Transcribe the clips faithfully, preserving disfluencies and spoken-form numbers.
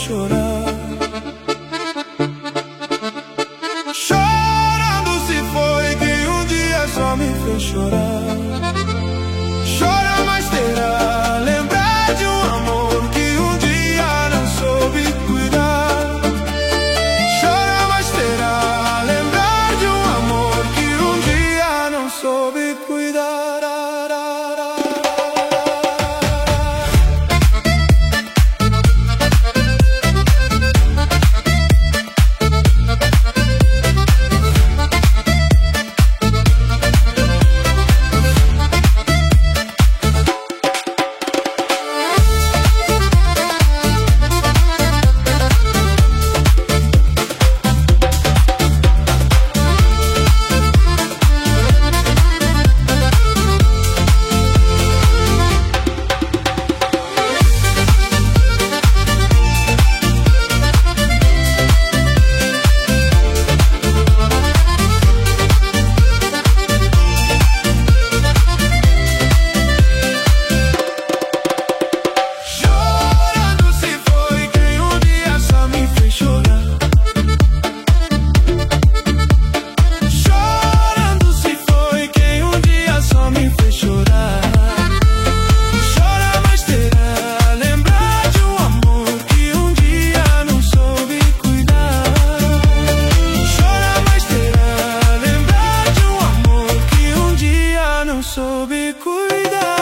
chorar. Chorando se foi quem um dia só me fez chorar. Chora, mas terá, lembrar de um amor que um dia não soube cuidar. Chora, mas terá, lembrar de um amor que um dia não soube cuidar. Soube cuidar.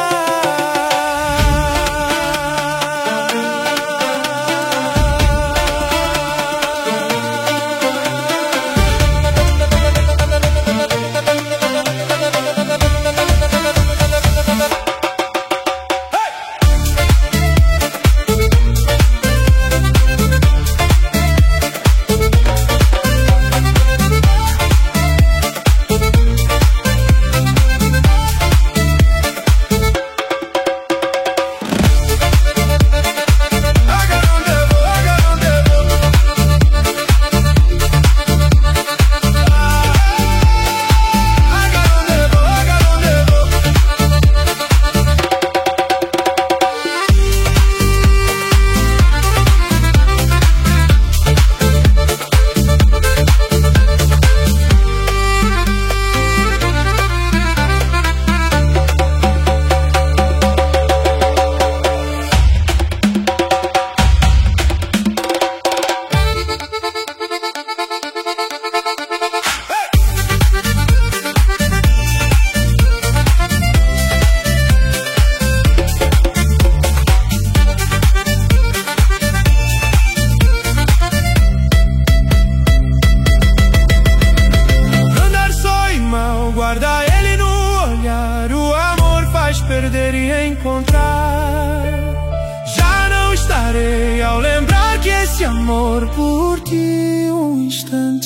Guarda ele no olhar, o amor faz perder e encontrar. Já não estarei ao lembrar que esse amor por ti um instante